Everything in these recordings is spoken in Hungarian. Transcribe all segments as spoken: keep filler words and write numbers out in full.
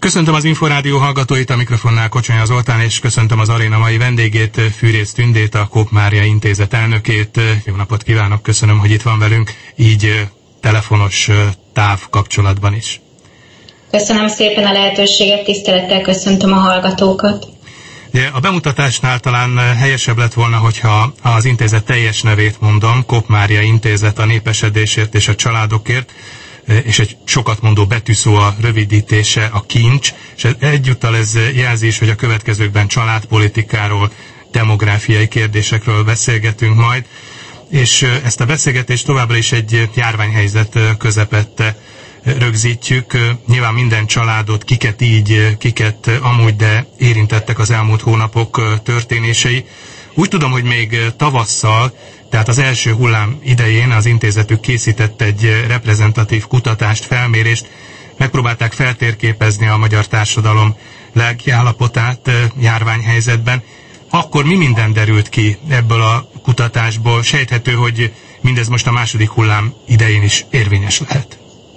Köszöntöm az Inforádió hallgatóit, a mikrofonnál Kocsonya Zoltán, és köszöntöm az aréna mai vendégét, Fűrész Tündét, a Kopp Mária Intézet elnökét. Jó napot kívánok, köszönöm, hogy itt van velünk, így telefonos távkapcsolatban is. Köszönöm szépen a lehetőséget, tisztelettel köszöntöm a hallgatókat. A bemutatásnál talán helyesebb lett volna, hogyha az intézet teljes nevét mondom, Kopp Mária Intézet a népesedésért és a családokért, és egy sokat mondó betűszó a rövidítése, a kincs, és egyúttal ez jelzi is, hogy a következőkben családpolitikáról, demográfiai kérdésekről beszélgetünk majd, és ezt a beszélgetést továbbra is egy járványhelyzet közepette rögzítjük. Nyilván minden családot, kiket így, kiket amúgy, de érintettek az elmúlt hónapok történései. Úgy tudom, hogy még tavasszal, tehát az első hullám idején az intézetük készített egy reprezentatív kutatást, felmérést, megpróbálták feltérképezni a magyar társadalom lelkiállapotát járványhelyzetben. Akkor mi minden derült ki ebből a kutatásból? Sejthető, hogy mindez most a második hullám idején is érvényes lehet.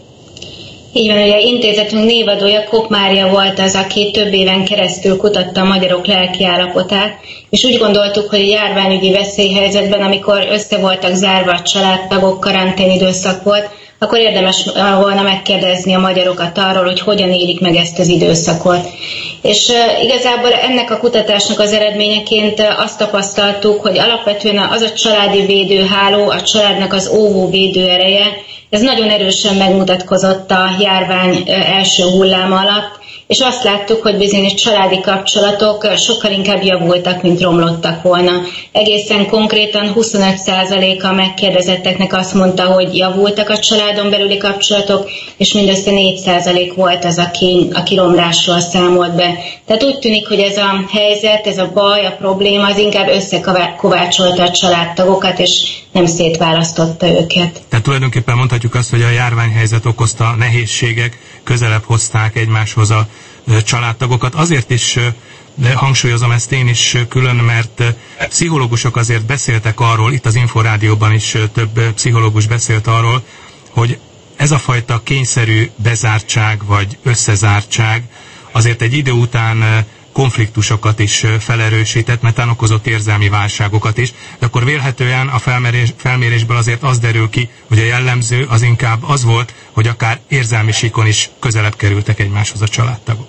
Így van, ugye intézetünk névadója Kopp Mária volt az, aki több éven keresztül kutatta a magyarok lelkiállapotát, és úgy gondoltuk, hogy a járványügyi veszélyhelyzetben, amikor össze voltak zárva a családtagok, karanténidőszak volt, akkor érdemes volna megkérdezni a magyarokat arról, hogy hogyan élik meg ezt az időszakot. És uh, igazából ennek a kutatásnak az eredményeként uh, azt tapasztaltuk, hogy alapvetően az a családi védőháló, a családnak az óvó védőereje, ez nagyon erősen megmutatkozott a járvány uh, első hulláma alatt, és azt láttuk, hogy bizonyos családi kapcsolatok sokkal inkább javultak, mint romlottak volna. Egészen konkrétan huszonöt százaléka megkérdezetteknek azt mondta, hogy javultak a családon belüli kapcsolatok, és mindössze négy százalék volt az, aki, aki romlásról számolt be. Tehát úgy tűnik, hogy ez a helyzet, ez a baj, a probléma, az inkább összekovácsolta a családtagokat, és nem szétválasztotta őket. Tehát tulajdonképpen mondhatjuk azt, hogy a járványhelyzet okozta nehézségek közelebb hozták egymáshoz a családtagokat. Azért is hangsúlyozom ezt én is külön, mert pszichológusok azért beszéltek arról, itt az Inforádióban is több pszichológus beszélt arról, hogy ez a fajta kényszerű bezártság vagy összezártság azért egy idő után konfliktusokat is felerősített, mert okozott érzelmi válságokat is, de akkor vélhetően a felmérés, felmérésből azért az derül ki, hogy a jellemző az inkább az volt, hogy akár érzelmi síkon is közelebb kerültek egymáshoz a családtagok.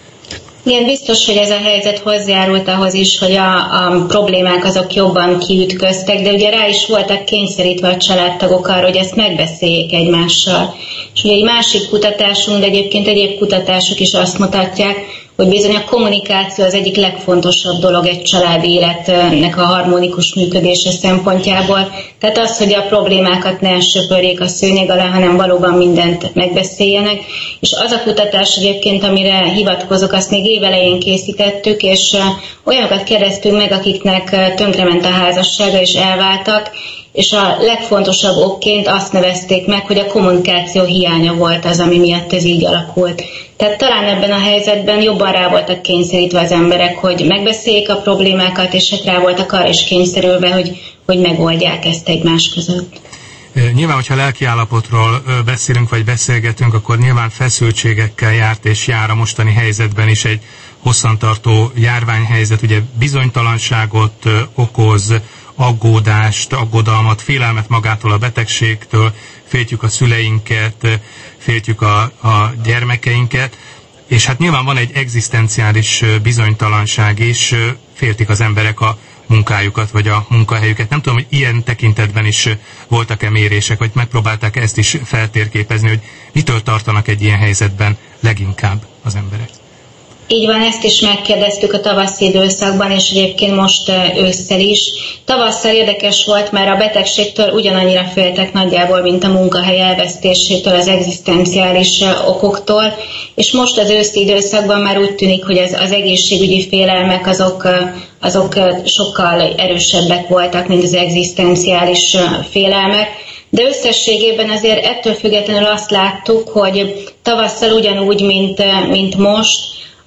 Igen, biztos, hogy ez a helyzet hozzájárult ahhoz is, hogy a, a problémák azok jobban kiütköztek, de ugye rá is voltak kényszerítve a családtagok arra, hogy ezt megbeszéljék egymással. És ugye egy másik kutatásunk, de egyébként egyéb kutatások is azt mutatják, hogy bizony a kommunikáció az egyik legfontosabb dolog egy családi életnek a harmonikus működése szempontjából. Tehát az, hogy a problémákat ne söpörjék a szőnyeg alá, hanem valóban mindent megbeszéljenek. És az a kutatás egyébként, amire hivatkozok, azt még évelején készítettük, és olyanokat kérdeztünk meg, akiknek tönkrement a házassága és elváltak, és a legfontosabb okként azt nevezték meg, hogy a kommunikáció hiánya volt az, ami miatt ez így alakult. Tehát talán ebben a helyzetben jobban rá voltak kényszerítve az emberek, hogy megbeszéljék a problémákat, és rá voltak arra is kényszerülve, hogy, hogy megoldják ezt egymás között. Nyilván, hogyha lelkiállapotról beszélünk, vagy beszélgetünk, akkor nyilván feszültségekkel járt és jár a mostani helyzetben is egy hosszantartó járványhelyzet, ugye bizonytalanságot okoz, aggódást, aggodalmat, félelmet magától a betegségtől, féltjük a szüleinket, féltjük a, a gyermekeinket, és hát nyilván van egy egzisztenciális bizonytalanság is, féltik az emberek a munkájukat, vagy a munkahelyüket. Nem tudom, hogy ilyen tekintetben is voltak-e mérések, vagy megpróbálták ezt is feltérképezni, hogy mitől tartanak egy ilyen helyzetben leginkább az emberek. Így van, ezt is megkérdeztük a tavaszi időszakban, és egyébként most ősszel is. Tavasszal érdekes volt, mert a betegségtől ugyanannyira féltek nagyjából, mint a munkahely elvesztésétől, az egzisztenciális okoktól, és most az őszi időszakban már úgy tűnik, hogy az, az egészségügyi félelmek azok, azok sokkal erősebbek voltak, mint az egzisztenciális félelmek. De összességében azért ettől függetlenül azt láttuk, hogy tavasszal ugyanúgy, mint, mint most,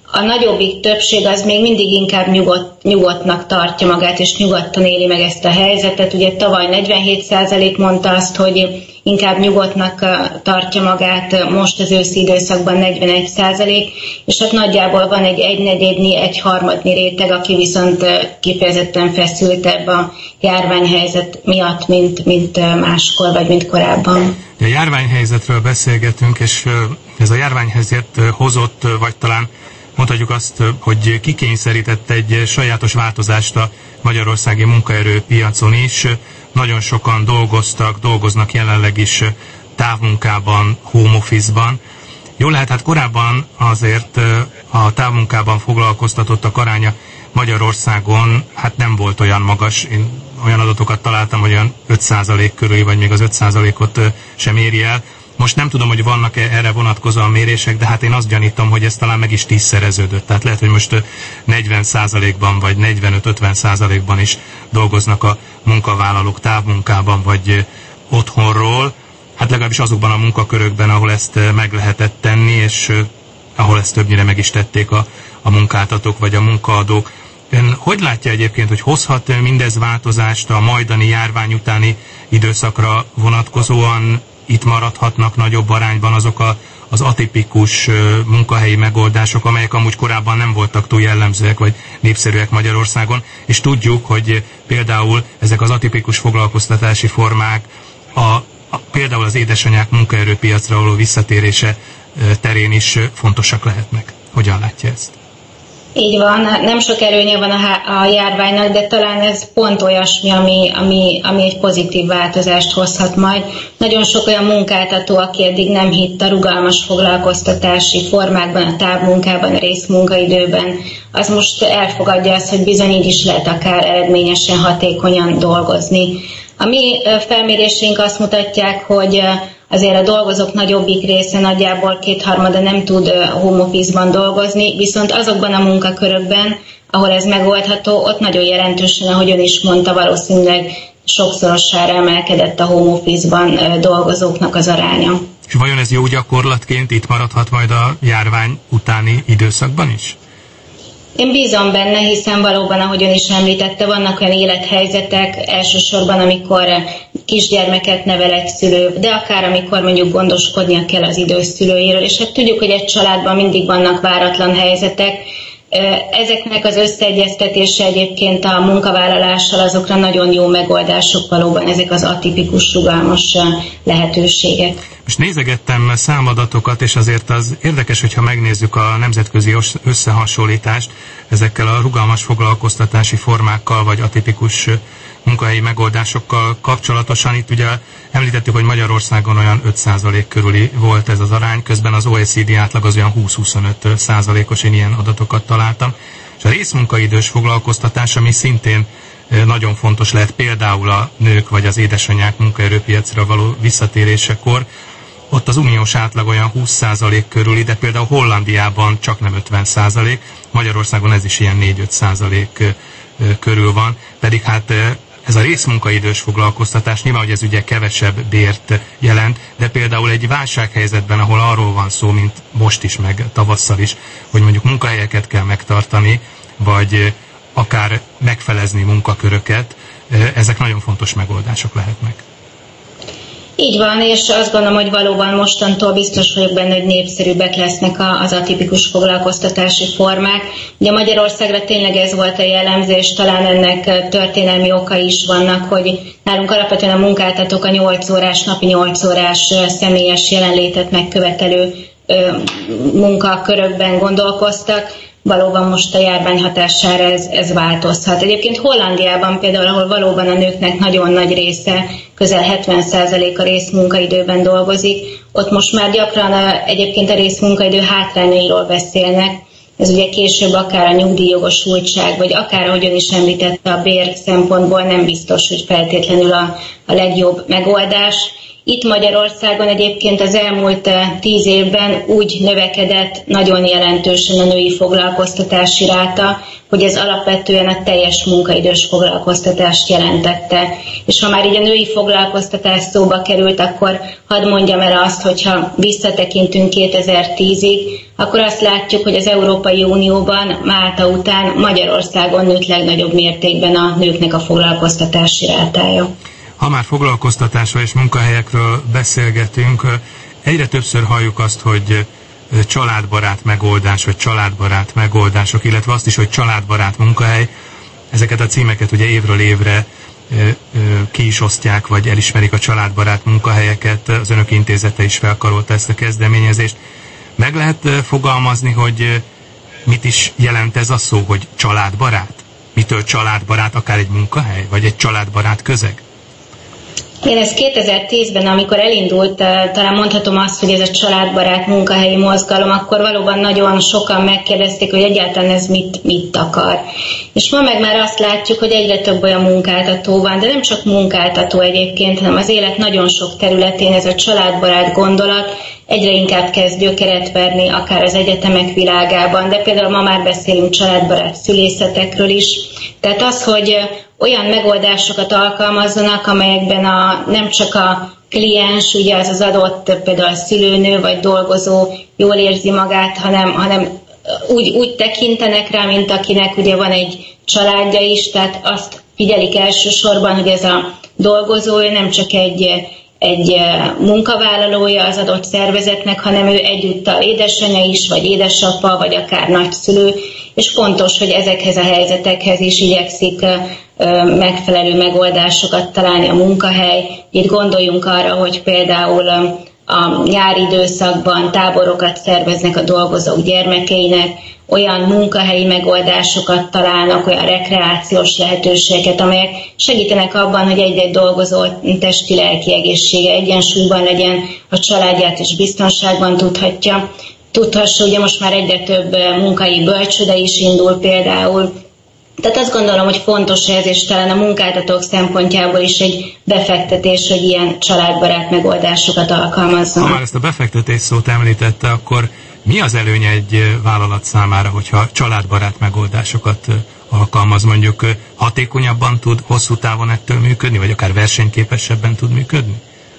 a nagyobbik többség az még mindig inkább nyugodt, nyugodtnak tartja magát, és nyugodtan éli meg ezt a helyzetet. Ugye tavaly negyvenhét százalék mondta azt, hogy inkább nyugodtnak tartja magát, most az őszi időszakban negyvenegy százalék, és hát nagyjából van egy egynegyednyi, egy harmadnyi réteg, aki viszont kifejezetten feszültebb a járványhelyzet miatt, mint, mint máskor, vagy mint korábban. A járványhelyzetről beszélgetünk, és ez a járványhelyzet hozott, vagy talán mondhatjuk azt, hogy kikényszerített egy sajátos változást a magyarországi munkaerőpiacon is. Nagyon sokan dolgoztak, dolgoznak jelenleg is távmunkában, home office-ban. Jól lehet, hát korábban azért a távmunkában foglalkoztatottak aránya Magyarországon hát nem volt olyan magas. Én olyan adatokat találtam, hogy olyan öt százalék körül, vagy még az öt százalékot sem éri el. Most nem tudom, hogy vannak-e erre vonatkozóan mérések, de hát én azt gyanítom, hogy ez talán meg is tízszereződött. Tehát lehet, hogy most negyven százalékban vagy negyvenöt-ötven százalékban is dolgoznak a munkavállalók távmunkában vagy otthonról. Hát legalábbis azokban a munkakörökben, ahol ezt meg lehetett tenni, és ahol ezt többnyire meg is tették a, a munkáltatók vagy a munkaadók. Ön hogy látja egyébként, hogy hozhat mindez változást a majdani járvány utáni időszakra vonatkozóan? Itt maradhatnak nagyobb arányban azok a, az atipikus munkahelyi megoldások, amelyek amúgy korábban nem voltak túl jellemzőek vagy népszerűek Magyarországon, és tudjuk, hogy például ezek az atipikus foglalkoztatási formák a, a, például az édesanyák munkaerőpiacra való visszatérése terén is fontosak lehetnek. Hogyan látja ezt? Így van, nem sok előnye van a, a járványnak, de talán ez pont olyasmi, ami, ami, ami egy pozitív változást hozhat majd. Nagyon sok olyan munkáltató, aki eddig nem hitt a rugalmas foglalkoztatási formákban, a távmunkában, a részmunkaidőben, az most elfogadja azt, hogy bizony így is lehet akár eredményesen, hatékonyan dolgozni. A mi felméréseink azt mutatják, hogy azért a dolgozók nagyobbik része, nagyjából kétharmada nem tud home office-ban dolgozni, viszont azokban a munkakörökben, ahol ez megoldható, ott nagyon jelentősen, ahogy ön is mondta, valószínűleg sokszorosára emelkedett a home office-ban dolgozóknak az aránya. És vajon ez jó gyakorlatként itt maradhat majd a járvány utáni időszakban is? Én bízom benne, hiszen valóban, ahogy ön is említette, vannak olyan élethelyzetek, elsősorban, amikor kisgyermeket nevel egy szülő, de akár amikor mondjuk gondoskodnia kell az idős szülőjéről, és hát tudjuk, hogy egy családban mindig vannak váratlan helyzetek. Ezeknek az összeegyeztetése egyébként a munkavállalással, azokra nagyon jó megoldások valóban, ezek az atipikus, rugalmas lehetőségek. Most nézegettem számadatokat, és azért az érdekes, hogyha megnézzük a nemzetközi összehasonlítást ezekkel a rugalmas foglalkoztatási formákkal, vagy atipikus munkahelyi megoldásokkal kapcsolatosan. Itt ugye említettük, hogy Magyarországon olyan öt százalék körüli volt ez az arány, közben az o e cé dé átlag az olyan húsz-huszonöt százalékos, én ilyen adatokat találtam. És a részmunkaidős foglalkoztatás, ami szintén nagyon fontos lehet például a nők vagy az édesanyák munkaerőpiacra való visszatérésekor, ott az uniós átlag olyan húsz százalék körüli, de például Hollandiában csak nem ötven százalék, Magyarországon ez is ilyen négy-öt százalék körül van, pedig hát ez a részmunkaidős foglalkoztatás, nyilván, hogy ez ugye kevesebb bért jelent, de például egy válsághelyzetben, ahol arról van szó, mint most is, meg tavasszal is, hogy mondjuk munkahelyeket kell megtartani, vagy akár megfelezni munkaköröket, ezek nagyon fontos megoldások lehetnek. Így van, és azt gondolom, hogy valóban mostantól biztos vagyok benne, hogy népszerűbbek lesznek az atipikus foglalkoztatási formák. Ugye Magyarországra tényleg ez volt a jellemző, és talán ennek történelmi okai is vannak, hogy nálunk alapvetően a munkáltatók a nyolc órás, napi nyolc órás személyes jelenlétet megkövetelő munkakörökben gondolkoztak. Valóban most a járvány hatására ez, ez változhat. Egyébként Hollandiában például, ahol valóban a nőknek nagyon nagy része, közel hetven százalék a részmunkaidőben dolgozik, ott most már gyakran a, egyébként a részmunkaidő hátrányairól beszélnek. Ez ugye később akár a nyugdíjjogosultság, vagy akár, ahogy ön is említette, a bér szempontból nem biztos, hogy feltétlenül a, a legjobb megoldás. Itt Magyarországon egyébként az elmúlt tíz évben úgy növekedett nagyon jelentősen a női foglalkoztatási ráta, hogy ez alapvetően a teljes munkaidős foglalkoztatást jelentette. És ha már így a női foglalkoztatás szóba került, akkor hadd mondjam el azt, hogyha visszatekintünk kétezer-tízig, akkor azt látjuk, hogy az Európai Unióban Málta után Magyarországon nőtt legnagyobb mértékben a nőknek a foglalkoztatási rátája. Ha már foglalkoztatásról és munkahelyekről beszélgetünk, egyre többször halljuk azt, hogy családbarát megoldás, vagy családbarát megoldások, illetve azt is, hogy családbarát munkahely. Ezeket a címeket ugye évről évre ki is osztják, vagy elismerik a családbarát munkahelyeket. Az Önök Intézete is felkarolta ezt a kezdeményezést. Meg lehet fogalmazni, hogy mit is jelent ez a szó, hogy családbarát? Mitől családbarát akár egy munkahely, vagy egy családbarát közeg? Igen, ez kétezer-tízben, amikor elindult, talán mondhatom azt, hogy ez a családbarát munkahelyi mozgalom, akkor valóban nagyon sokan megkérdezték, hogy egyáltalán ez mit, mit akar. És ma meg már azt látjuk, hogy egyre több olyan munkáltató van, de nem csak munkáltató egyébként, hanem az élet nagyon sok területén ez a családbarát gondolat egyre inkább kezd gyökeret verni, akár az egyetemek világában, de például ma már beszélünk családbarát szülészetekről is. Tehát az, hogy olyan megoldásokat alkalmazzanak, amelyekben a, nem csak a kliens, ugye az az adott például a szülőnő vagy dolgozó jól érzi magát, hanem, hanem úgy, úgy tekintenek rá, mint akinek ugye van egy családja is, tehát azt figyelik elsősorban, hogy ez a dolgozó nem csak egy, egy munkavállalója az adott szervezetnek, hanem ő egyúttal édesanyja is, vagy édesapa, vagy akár nagyszülő, és fontos, hogy ezekhez a helyzetekhez is igyekszik megfelelő megoldásokat találni a munkahely. Itt gondoljunk arra, hogy például a nyári időszakban táborokat szerveznek a dolgozók gyermekeinek, olyan munkahelyi megoldásokat találnak, olyan rekreációs lehetőségeket, amelyek segítenek abban, hogy egy-egy dolgozó testi-lelki egészsége egyensúlyban legyen, a családját is biztonságban tudhatja. Tudhassa, ugye most már egyre több munkai bölcsőde is indul például. Tehát azt gondolom, hogy fontos ez, és talán a munkáltatók szempontjából is egy befektetés, hogy ilyen családbarát megoldásokat alkalmazzanak. Ha már ezt a befektetés szót említette, akkor mi az előnye egy vállalat számára, hogyha családbarát megoldásokat alkalmaz, mondjuk hatékonyabban tud hosszú távon ettől működni, vagy akár versenyképesebben tud működni?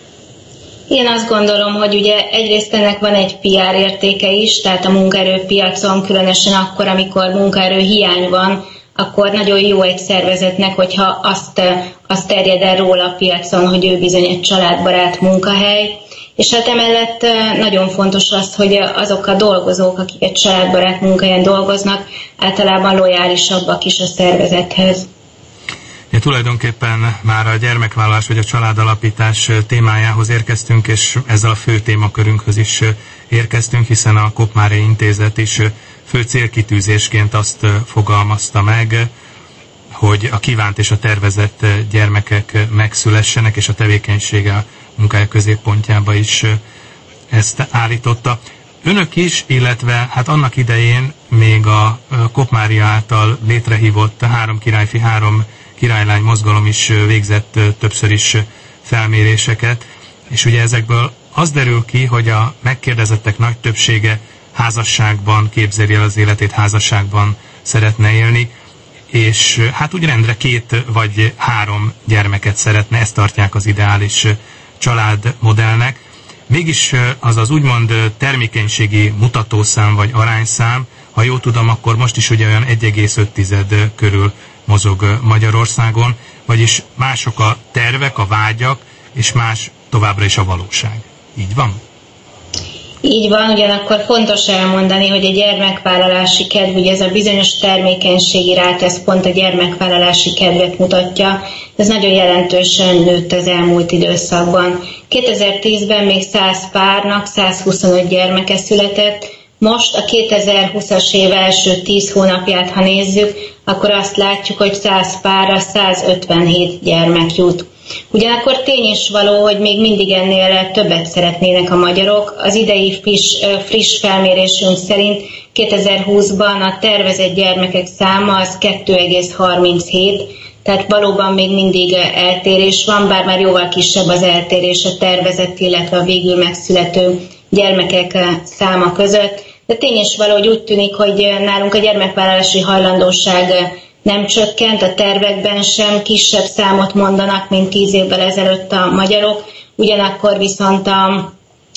Én azt gondolom, hogy ugye egyrészt ennek van egy pé er értéke is, tehát a munkaerőpiacon, különösen akkor, amikor munkaerő hiány van, akkor nagyon jó egy szervezetnek, hogyha azt, azt terjed el róla a piacon, hogy ő bizony egy családbarát munkahely. És hát emellett nagyon fontos az, hogy azok a dolgozók, akik egy családbarát munkahelyen dolgoznak, általában lojálisabbak is a szervezethez. Ja, tulajdonképpen már a gyermekvállalás vagy a családalapítás témájához érkeztünk, és ezzel a fő témakörünkhöz is érkeztünk, hiszen a Koppmáry Intézet is fő célkitűzésként azt fogalmazta meg, hogy a kívánt és a tervezett gyermekek megszülessenek, és a tevékenysége a munkája középpontjába is ezt állította. Önök is, illetve hát annak idején még a Koppmáry által létrehívott három királyfi, három királylány mozgalom is végzett többször is felméréseket, és ugye ezekből az derül ki, hogy a megkérdezettek nagy többsége házasságban képzeli el az életét, házasságban szeretne élni, és hát úgy rendre két vagy három gyermeket szeretne, ezt tartják az ideális családmodellnek. Mégis az az úgymond termékenységi mutatószám vagy arányszám, ha jól tudom, akkor most is ugye olyan egy egész öt körül mozog Magyarországon, vagyis mások a tervek, a vágyak, és más továbbra is a valóság. Így van? Így van, ugyanakkor fontos elmondani, hogy a gyermekvállalási kedv, ugye ez a bizonyos termékenységi ráta, ez pont a gyermekvállalási kedvet mutatja, ez nagyon jelentősen nőtt az elmúlt időszakban. kétezer-tízben még száz párnak százhuszonöt gyermeke született, most a kétezer-húszas év első tíz hónapját, ha nézzük, akkor azt látjuk, hogy száz párra százötvenhét gyermek jut. Ugyanakkor tény is való, hogy még mindig ennél többet szeretnének a magyarok. Az idei friss, friss felmérésünk szerint kétezer-húszban a tervezett gyermekek száma az kettő egész harminchét, tehát valóban még mindig eltérés van, bár már jóval kisebb az eltérés a tervezett, illetve a végül megszülető gyermekek száma között. De tény is való, hogy úgy tűnik, hogy nálunk a gyermekvállalási hajlandóság nem csökkent, a tervekben sem kisebb számot mondanak, mint tíz évvel ezelőtt a magyarok, ugyanakkor viszont a,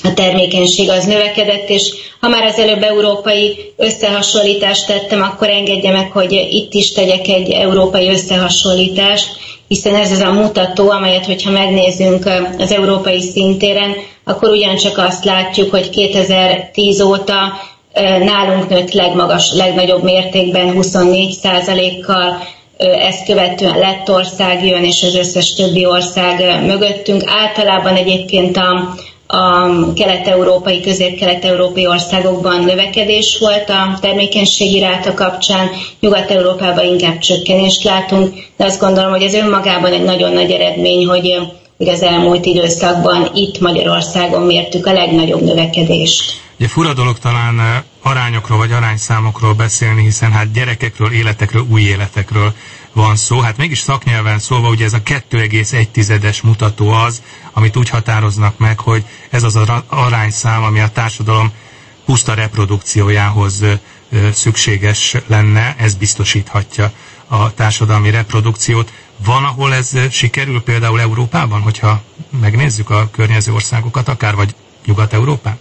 a termékenység az növekedett, és ha már az előbb európai összehasonlítást tettem, akkor engedje meg, hogy itt is tegyek egy európai összehasonlítást, hiszen ez az a mutató, amelyet, hogyha megnézzünk az európai szintéren, akkor ugyancsak azt látjuk, hogy kétezer-tíz óta nálunk nőtt legmagas, legnagyobb mértékben huszonnégy százalékkal, ezt követően Lettország jön, és az összes többi ország mögöttünk. Általában egyébként a, a kelet-európai, közép-kelet-európai országokban növekedés volt a termékenységi ráta kapcsán, Nyugat-Európában inkább csökkenést látunk, de azt gondolom, hogy ez önmagában egy nagyon nagy eredmény, hogy, hogy az elmúlt időszakban itt Magyarországon mértük a legnagyobb növekedést. Ugye fura dolog talán arányokról vagy arányszámokról beszélni, hiszen hát gyerekekről, életekről, új életekről van szó. Hát mégis szaknyelven szólva ugye ez a kettő egész egy tizedes mutató az, amit úgy határoznak meg, hogy ez az arányszám, ami a társadalom puszta reprodukciójához szükséges lenne, ez biztosíthatja a társadalmi reprodukciót. Van, ahol ez sikerül például Európában, hogyha megnézzük a környező országokat, akár vagy Nyugat-Európát?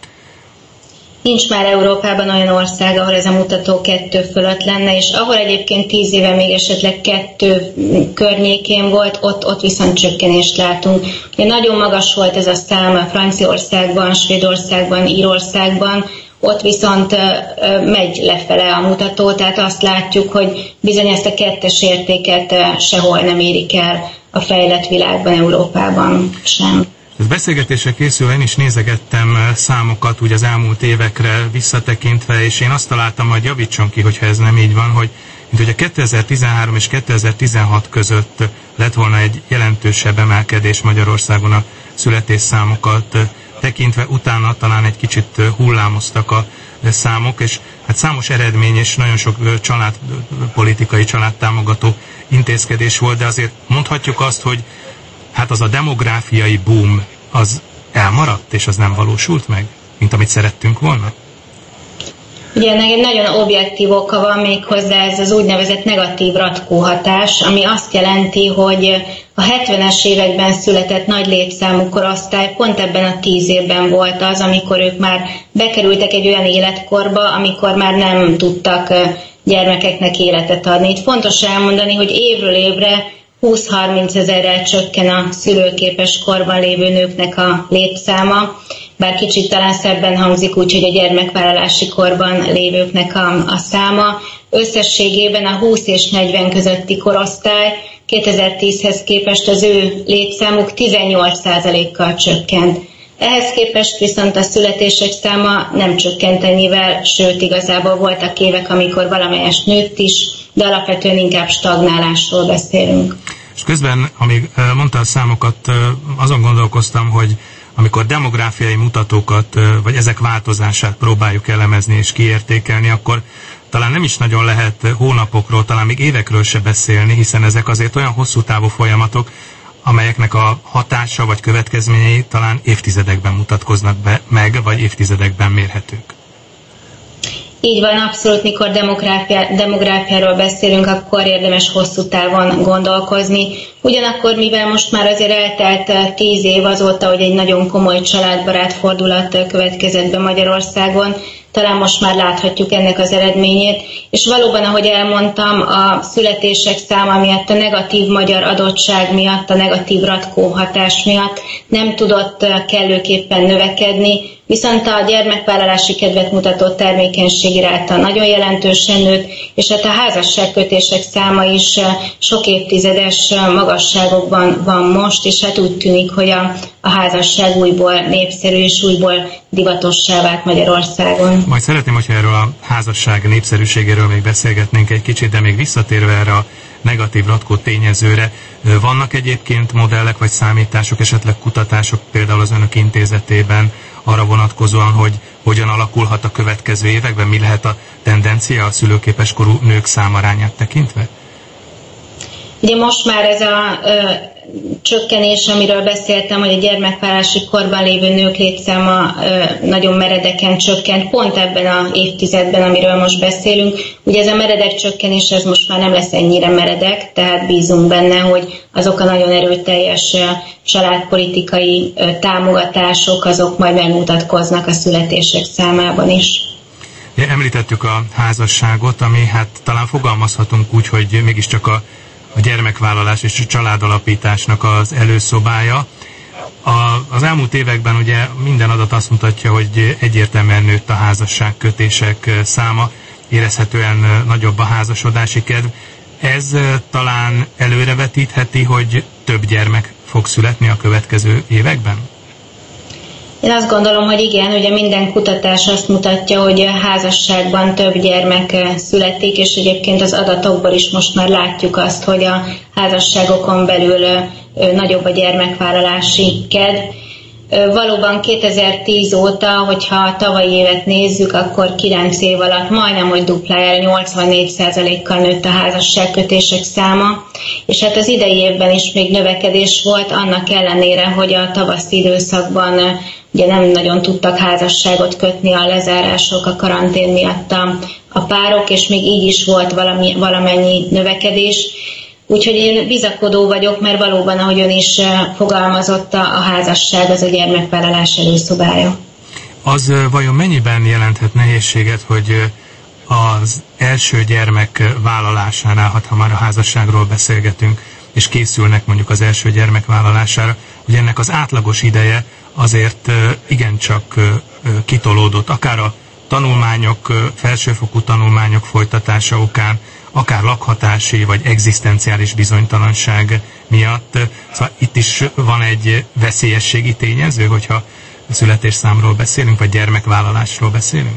Nincs már Európában olyan ország, ahol ez a mutató kettő fölött lenne, és ahol egyébként tíz éve még esetleg kettő környékén volt, ott, ott viszont csökkenést látunk. Ugye nagyon magas volt ez a szám Franciaországban, Svédországban, Írországban, ott viszont megy lefele a mutató, tehát azt látjuk, hogy bizony ezt a kettes értéket sehol nem érik el a fejlett világban, Európában sem. Ez beszélgetésre készül, én is nézegettem számokat úgy az elmúlt évekre visszatekintve, és én azt találtam, majd javítson ki, hogyha ez nem így van, hogy mint hogy a kétezer-tizenhárom és kétezer-tizenhat között lett volna egy jelentősebb emelkedés Magyarországon a születésszámokat tekintve, utána talán egy kicsit hullámoztak a számok, és hát számos eredmény és nagyon sok családpolitikai, családtámogató intézkedés volt, de azért mondhatjuk azt, hogy hát az a demográfiai boom, az elmaradt, és az nem valósult meg, mint amit szerettünk volna? Ugye ennek egy nagyon objektív oka van méghozzá, ez az úgynevezett negatív ratkóhatás, ami azt jelenti, hogy a hetvenes években született nagy létszámú korosztály pont ebben a tíz évben volt az, amikor ők már bekerültek egy olyan életkorba, amikor már nem tudtak gyermekeknek életet adni. Itt fontos elmondani, hogy évről évre húsz-harminc ezerrel csökken a szülőképes korban lévő nőknek a létszáma, bár kicsit talán szebben hangzik úgy, hogy a gyermekvállalási korban lévőknek a, a száma. Összességében a húsz és negyven közötti korosztály kétezer-tízhez képest az ő létszámuk tizennyolc százalékkal csökkent. Ehhez képest viszont a születések száma nem csökkent ennyivel, sőt igazából voltak évek, amikor valamelyest nőtt is, de alapvetően inkább stagnálásról beszélünk. És közben, amíg mondta a számokat, azon gondolkoztam, hogy amikor demográfiai mutatókat, vagy ezek változását próbáljuk elemezni és kiértékelni, akkor talán nem is nagyon lehet hónapokról, talán még évekről se beszélni, hiszen ezek azért olyan hosszú távú folyamatok, amelyeknek a hatása vagy következményei talán évtizedekben mutatkoznak be, meg, vagy évtizedekben mérhetők. Így van, abszolút, mikor demográfia, demográfiáról beszélünk, akkor érdemes hosszú távon gondolkozni. Ugyanakkor, mivel most már azért eltelt tíz év azóta, hogy egy nagyon komoly családbarát fordulat következett be Magyarországon, talán most már láthatjuk ennek az eredményét, és valóban, ahogy elmondtam, a születések száma miatt, a negatív magyar adottság miatt, a negatív ratkóhatás miatt nem tudott kellőképpen növekedni, viszont a gyermekvállalási kedvet mutató termékenységi ráta nagyon jelentősen nőtt, és hát a házasságkötések száma is sok évtizedes magasságokban van most, és hát úgy tűnik, hogy a, a házasság újból népszerű és újból divatossá vált Magyarországon. Majd szeretném, hogyha erről a házasság népszerűségéről még beszélgetnénk egy kicsit, de még visszatérve erre a negatív ratkó tényezőre, vannak egyébként modellek vagy számítások, esetleg kutatások például az önök intézetében arra vonatkozóan, hogy hogyan alakulhat a következő években, mi lehet a tendencia a szülőképes korú nők számarányát tekintve? Ugye most már ez a ö, csökkenés, amiről beszéltem, hogy a gyermekvállalási korban lévő nők létszáma nagyon meredeken csökkent, pont ebben az évtizedben, amiről most beszélünk. Ugye ez a meredek csökkenés, ez most már nem lesz ennyire meredek, tehát bízunk benne, hogy azok a nagyon erőteljes családpolitikai támogatások, azok majd megmutatkoznak a születések számában is. Említettük a házasságot, ami hát talán fogalmazhatunk úgy, hogy mégiscsak a, a gyermekvállalás és a családalapításnak az előszobája. A, az elmúlt években ugye minden adat azt mutatja, hogy egyértelműen nőtt a házasságkötések száma, érezhetően nagyobb a házasodási kedv. Ez talán előrevetítheti, hogy több gyermek fog születni a következő években? Én azt gondolom, hogy igen, ugye minden kutatás azt mutatja, hogy a házasságban több gyermek születik, és egyébként az adatokból is most már látjuk azt, hogy a házasságokon belül nagyobb a gyermekvállalási kedv. Valóban kétezer-tíz óta, hogyha a tavalyi évet nézzük, akkor kilenc év alatt majdnem, hogy duplájára, nyolcvannégy százalékkal nőtt a házasságkötések száma, és hát az idei évben is még növekedés volt, annak ellenére, hogy a tavaszi időszakban ugye nem nagyon tudtak házasságot kötni a lezárások, a karantén miatt a, a párok, és még így is volt valami, valamennyi növekedés. Úgyhogy én bizakodó vagyok, mert valóban, ahogy ön is fogalmazott, a házasság az a gyermekvállalás előszobája. Az vajon mennyiben jelenthet nehézséget, hogy az első gyermek vállalásánál, ha már a házasságról beszélgetünk, és készülnek mondjuk az első gyermek vállalására, hogy ennek az átlagos ideje azért igencsak kitolódott, akár a tanulmányok, felsőfokú tanulmányok folytatása okán, akár lakhatási vagy egzisztenciális bizonytalanság miatt. Szóval itt is van egy veszélyességi tényező, hogyha születésszámról beszélünk, vagy gyermekvállalásról beszélünk?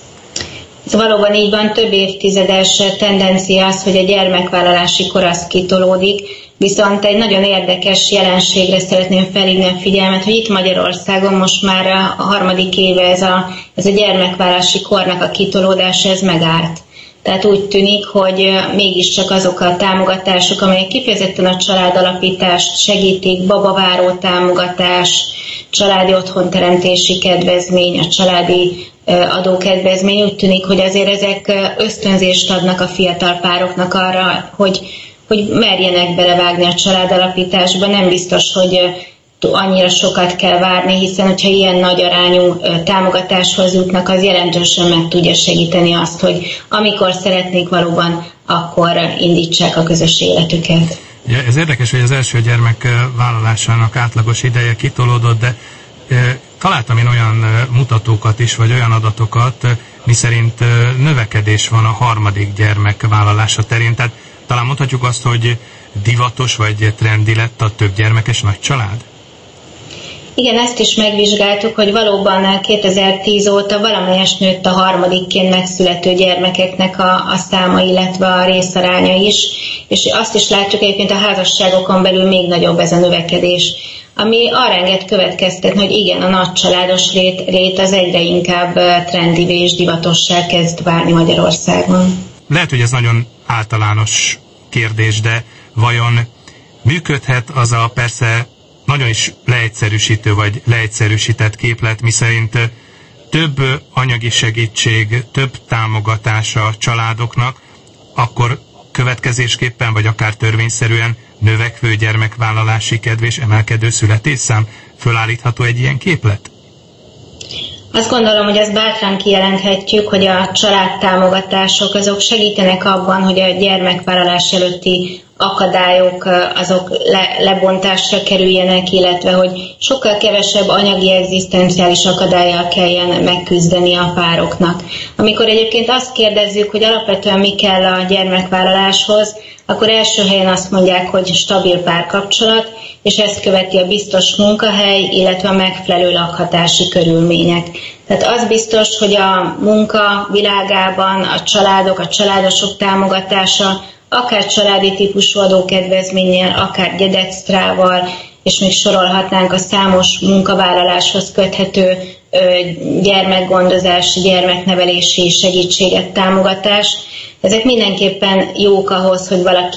Ez valóban így van, több évtizedes tendencia az, hogy a gyermekvállalási kor az kitolódik, viszont egy nagyon érdekes jelenségre szeretném felhívni a figyelmet, hogy itt Magyarországon most már a harmadik éve ez a, ez a gyermekvállalási kornak a kitolódása, ez megállt. Tehát úgy tűnik, hogy mégiscsak azok a támogatások, amelyek kifejezetten a családalapítást segítik, babaváró támogatás, családi otthonteremtési kedvezmény, a családi adókedvezmény, úgy tűnik, hogy azért ezek ösztönzést adnak a fiatal pároknak arra, hogy, hogy merjenek belevágni a családalapításba. Nem biztos, hogy annyira sokat kell várni, hiszen hogyha ilyen nagy arányú támogatáshoz jutnak, az jelentősen meg tudja segíteni azt, hogy amikor szeretnék valóban, akkor indítsák a közös életüket. Ja, ez érdekes, hogy az első gyermek vállalásának átlagos ideje kitolódott, de e, találtam én olyan mutatókat is, vagy olyan adatokat, miszerint növekedés van a harmadik gyermek vállalása terén. Tehát talán mondhatjuk azt, hogy divatos vagy trendi lett a több gyermekes nagy család? Igen, ezt is megvizsgáltuk, hogy valóban kétezer-tíz óta valamelyest nőtt a harmadikként megszülető gyermekeknek a, a száma, illetve a részaránya is, és azt is látjuk egyébként a házasságokon belül még nagyobb ez a növekedés, ami arra enged következtetni, hogy igen, a nagycsaládos rét, rét az egyre inkább trendivé és divatossá kezd válni Magyarországon. Lehet, hogy ez nagyon általános kérdés, de vajon működhet az a persze nagyon is leegyszerűsítő vagy leegyszerűsített képlet, miszerint több anyagi segítség, több támogatás a családoknak, akkor következésképpen, vagy akár törvényszerűen növekvő gyermekvállalási kedv és emelkedő születésszám, fölállítható egy ilyen képlet? Azt gondolom, hogy ezt bátran kijelenthetjük, hogy a családtámogatások azok segítenek abban, hogy a gyermekvállalás előtti akadályok azok le, lebontásra kerüljenek, illetve hogy sokkal kevesebb anyagi egzisztenciális akadállyal kelljen megküzdeni a pároknak. Amikor egyébként azt kérdezzük, hogy alapvetően mi kell a gyermekvállaláshoz, akkor első helyen azt mondják, hogy stabil párkapcsolat, és ezt követi a biztos munkahely, illetve a megfelelő lakhatási körülmények. Tehát az biztos, hogy a munka világában a családok, a családosok támogatása, akár családi típusú adókedvezménnyel, akár gyedextrával, és még sorolhatnánk a számos munkavállaláshoz köthető gyermekgondozási, gyermeknevelési segítséget, támogatást. Ezek mindenképpen jók ahhoz, hogy valaki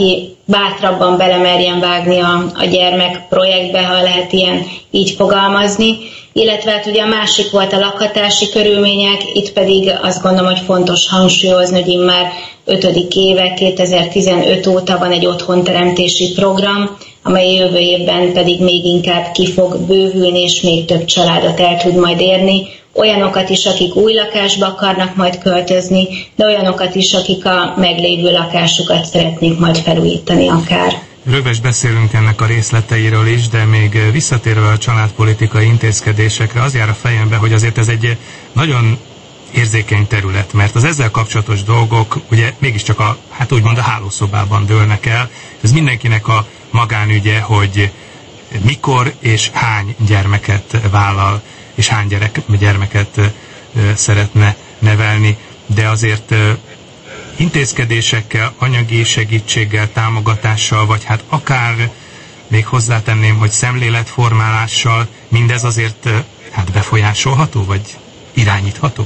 bátrabban belemerjen vágni a, a gyermek projektbe, ha lehet ilyen így fogalmazni. Illetve hát ugye a másik volt a lakhatási körülmények, itt pedig azt gondolom, hogy fontos hangsúlyozni, hogy immár ötödik éve, kétezer-tizenöt óta van egy otthonteremtési program, amely jövő évben pedig még inkább ki fog bővülni, és még több családot el tud majd érni. Olyanokat is, akik új lakásba akarnak majd költözni, de olyanokat is, akik a meglévő lakásukat szeretnék majd felújítani akár. Rögves beszélünk ennek a részleteiről is, de még visszatérve a családpolitikai intézkedésekre, az jár a fejembe, hogy azért ez egy nagyon érzékeny terület, mert az ezzel kapcsolatos dolgok ugye mégiscsak a, hát úgymond a hálószobában dőlnek el. Ez mindenkinek a magánügye, hogy mikor és hány gyermeket vállal, és hány gyerek, gyermeket szeretne nevelni, de azért intézkedésekkel, anyagi segítséggel, támogatással, vagy hát akár még hozzátenném, hogy szemléletformálással mindez azért hát befolyásolható, vagy irányítható?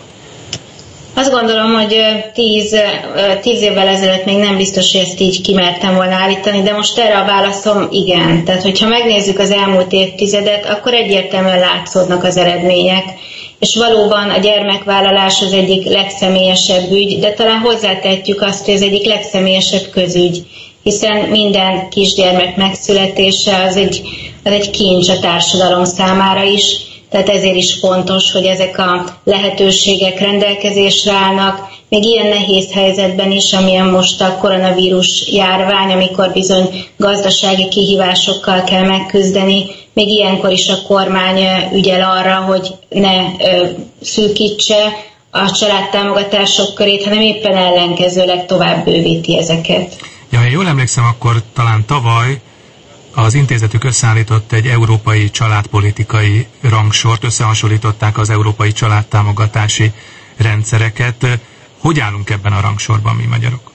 Azt gondolom, hogy tíz, tíz évvel ezelőtt még nem biztos, hogy ezt így kimertem volna állítani, de most erre a válaszom igen. Tehát, hogyha megnézzük az elmúlt évtizedet, akkor egyértelműen látszódnak az eredmények. És valóban a gyermekvállalás az egyik legszemélyesebb ügy, de talán hozzátehetjük azt, hogy ez egyik legszemélyesebb közügy, hiszen minden kisgyermek megszületése az egy, az egy kincs a társadalom számára is, tehát ezért is fontos, hogy ezek a lehetőségek rendelkezésre állnak, még ilyen nehéz helyzetben is, amilyen most a koronavírus járvány, amikor bizony gazdasági kihívásokkal kell megküzdeni, még ilyenkor is a kormány ügyel arra, hogy ne ö, szűkítse a családtámogatások körét, hanem éppen ellenkezőleg tovább bővíti ezeket. Ja, ha jól emlékszem, akkor talán tavaly az intézetük összeállított egy európai családpolitikai rangsort, összehasonlították az európai családtámogatási rendszereket. Hogy állunk ebben a rangsorban mi magyarok?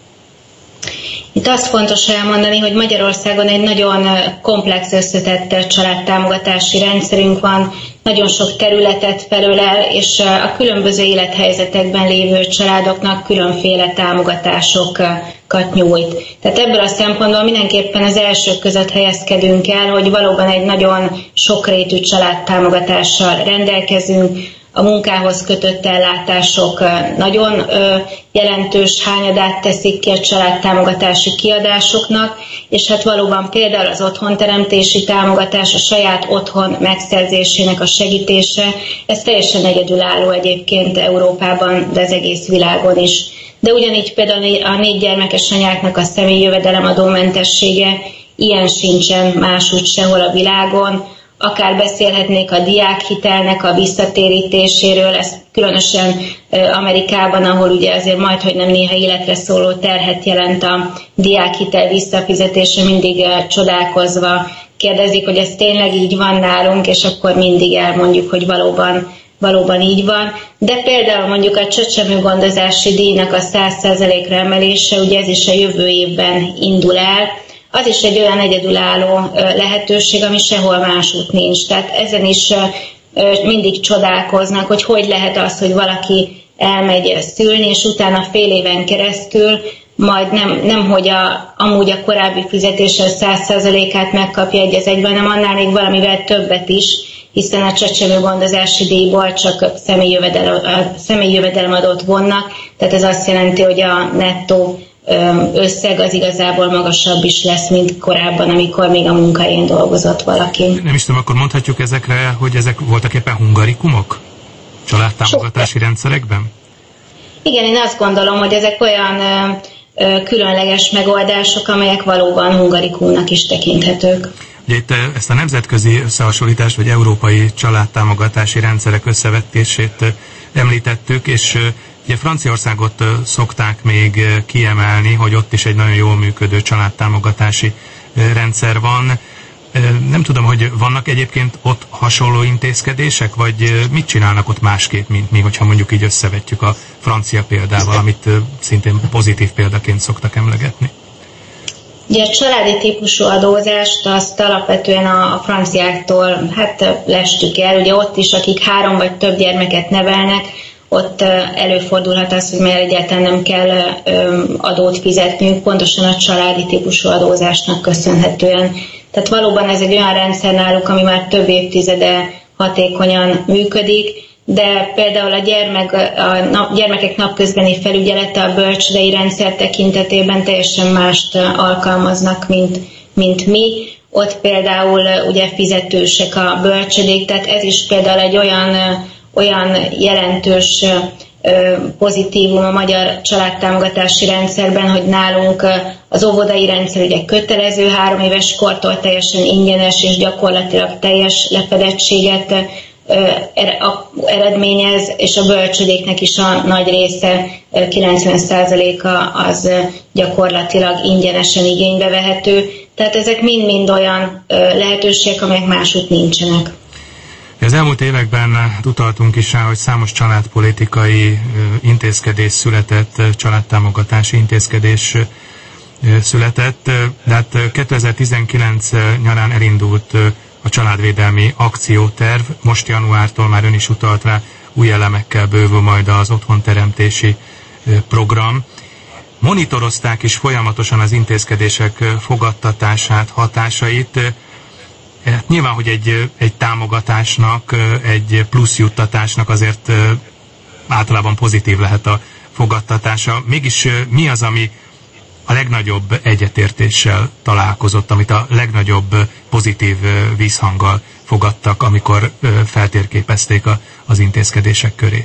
Itt azt fontos elmondani, hogy Magyarországon egy nagyon komplex összetett családtámogatási rendszerünk van, nagyon sok területet felölel, és a különböző élethelyzetekben lévő családoknak különféle támogatásokat nyújt. Tehát ebből a szempontból mindenképpen az elsők között helyezkedünk el, hogy valóban egy nagyon sokrétű családtámogatással rendelkezünk. A munkához kötött ellátások nagyon jelentős hányadát teszik ki a családtámogatási kiadásoknak, és hát valóban például az otthonteremtési támogatás, a saját otthon megszerzésének a segítése, ez teljesen egyedülálló egyébként Európában, de az egész világon is. De ugyanígy például a négy gyermekes anyáknak a személyi jövedelemadómentessége, ilyen sincsen máshogy sehol a világon. Akár beszélhetnék a diákhitelnek a visszatérítéséről, ez különösen Amerikában, ahol ugye azért majd, hogy nem néha életre szóló terhet jelent a diákhitel visszafizetése, mindig csodálkozva kérdezik, hogy ez tényleg így van nálunk, és akkor mindig elmondjuk, hogy valóban, valóban így van. De például mondjuk a csecsemőgondozási díjnak a száz százalékra emelése, ugye ez is a jövő évben indul el, az is egy olyan egyedülálló lehetőség, ami sehol másút nincs. Tehát ezen is mindig csodálkoznak, hogy hogy lehet az, hogy valaki elmegy szülni, és utána fél éven keresztül majd nem, nem hogy a, amúgy a korábbi fizetése száz százalékát megkapja egy az egyben, hanem annál még valamivel többet is, hiszen a csecsemőgondozási díjból csak személyi jövedelem, személyi jövedelemadót vonnak, tehát ez azt jelenti, hogy a nettó összeg az igazából magasabb is lesz, mint korábban, amikor még a munkahelyén dolgozott valaki. Nem is tudom, akkor mondhatjuk ezekre, hogy ezek voltak éppen hungarikumok családtámogatási Sok. rendszerekben? Igen, én azt gondolom, hogy ezek olyan ö, ö, különleges megoldások, amelyek valóban hungarikumnak is tekinthetők. Ugye itt ezt a nemzetközi összehasonlítást, vagy európai családtámogatási rendszerek összevetését említettük, és ugye Franciaországot szokták még kiemelni, hogy ott is egy nagyon jól működő családtámogatási rendszer van. Nem tudom, hogy vannak egyébként ott hasonló intézkedések, vagy mit csinálnak ott másképp, mint mi, hogyha mondjuk így összevetjük a francia példával, amit szintén pozitív példaként szoktak emlegetni. Ugye a családi típusú adózást azt alapvetően a, a franciáktól hát lestük el. Ugye ott is, akik három vagy több gyermeket nevelnek, ott előfordulhat az, hogy már egyáltalán nem kell adót fizetniük, pontosan a családi típusú adózásnak köszönhetően. Tehát valóban ez egy olyan rendszer náluk, ami már több évtizede hatékonyan működik, de például a, gyermek, a nap, gyermekek napközbeni felügyelete a bölcsődei rendszer tekintetében teljesen mást alkalmaznak, mint, mint mi. Ott például ugye fizetősek a bölcsödék, tehát ez is például egy olyan, olyan jelentős pozitívum a magyar családtámogatási rendszerben, hogy nálunk az óvodai rendszer ugye kötelező, három éves kortól teljesen ingyenes és gyakorlatilag teljes lefedettséget eredményez, és a bölcsödéknek is a nagy része, kilencven százaléka az gyakorlatilag ingyenesen igénybe vehető. Tehát ezek mind-mind olyan lehetőségek, amelyek másút nincsenek. Az elmúlt években utaltunk is rá, hogy számos családpolitikai intézkedés született, családtámogatási intézkedés született, de hát kétezer-tizenkilenc nyarán elindult a családvédelmi akcióterv, most januártól már ön is utalt rá, új elemekkel bővül majd az otthonteremtési program. Monitorozták is folyamatosan az intézkedések fogadtatását, hatásait. Hát nyilván, hogy egy, egy támogatásnak, egy plusz juttatásnak azért általában pozitív lehet a fogadtatása. Mégis mi az, ami a legnagyobb egyetértéssel találkozott, amit a legnagyobb pozitív vízhanggal fogadtak, amikor feltérképezték a, az intézkedések körét?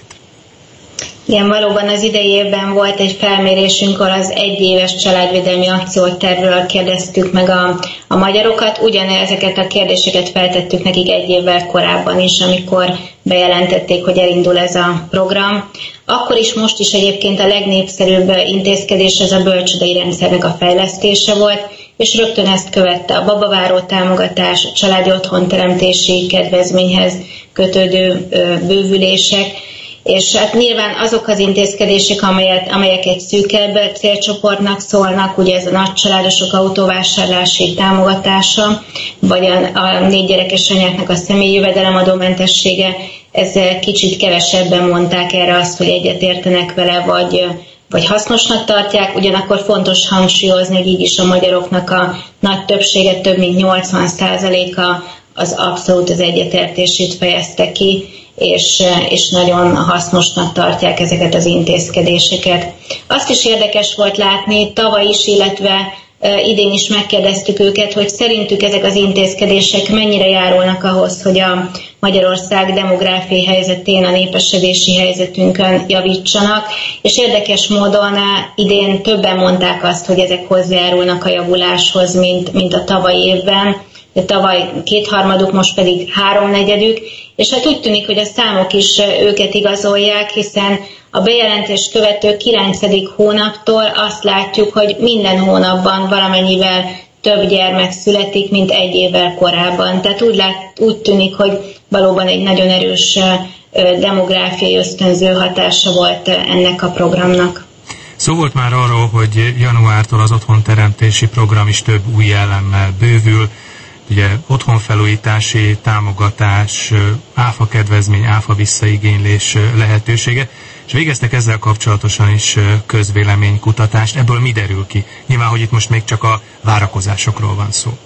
Igen, valóban az idei évben volt egy felmérésünk, ahol az egyéves családvédelmi akciótervről kérdeztük meg a, a magyarokat. Ugyanezeket a kérdéseket feltettük nekik egy évvel korábban is, amikor bejelentették, hogy elindul ez a program. Akkor is, most is egyébként a legnépszerűbb intézkedés ez a bölcsődei rendszernek a fejlesztése volt, és rögtön ezt követte a babaváró támogatás, a családi otthonteremtési kedvezményhez kötődő bővülések, és hát nyilván azok az intézkedések, amelyet, amelyek egy szűkebb célcsoportnak szólnak, ugye ez a nagycsaládosok autóvásárlási támogatása, vagy a, a négy gyerekes anyáknak a személyi jövedelemadómentessége, ez kicsit kevesebben mondták erre azt, hogy egyetértenek vele, vagy, vagy hasznosnak tartják, ugyanakkor fontos hangsúlyozni, hogy így is a magyaroknak a nagy többsége, több mint nyolcvan százaléka az abszolút az egyetértését fejezte ki, és, és nagyon hasznosnak tartják ezeket az intézkedéseket. Azt is érdekes volt látni, tavaly is, illetve idén is megkérdeztük őket, hogy szerintük ezek az intézkedések mennyire járulnak ahhoz, hogy a Magyarország demográfiai helyzetén, a népesedési helyzetünkön javítsanak, és érdekes módon idén többen mondták azt, hogy ezek hozzájárulnak a javuláshoz, mint, mint a tavalyi évben. Tavaly kétharmaduk, most pedig háromnegyedük, és hát úgy tűnik, hogy a számok is őket igazolják, hiszen a bejelentést követő kilencedik hónaptól azt látjuk, hogy minden hónapban valamennyivel több gyermek születik, mint egy évvel korábban. Tehát úgy, lát, úgy tűnik, hogy valóban egy nagyon erős demográfiai ösztönző hatása volt ennek a programnak. Szó volt már arról, hogy januártól az otthonteremtési program is több új elemmel bővül, ugye otthonfelújítási támogatás, áfa kedvezmény, áfa visszaigénylés lehetősége, és végeztek ezzel kapcsolatosan is közvéleménykutatást. Ebből mi derül ki? Nyilván, hogy itt most még csak a várakozásokról van szó.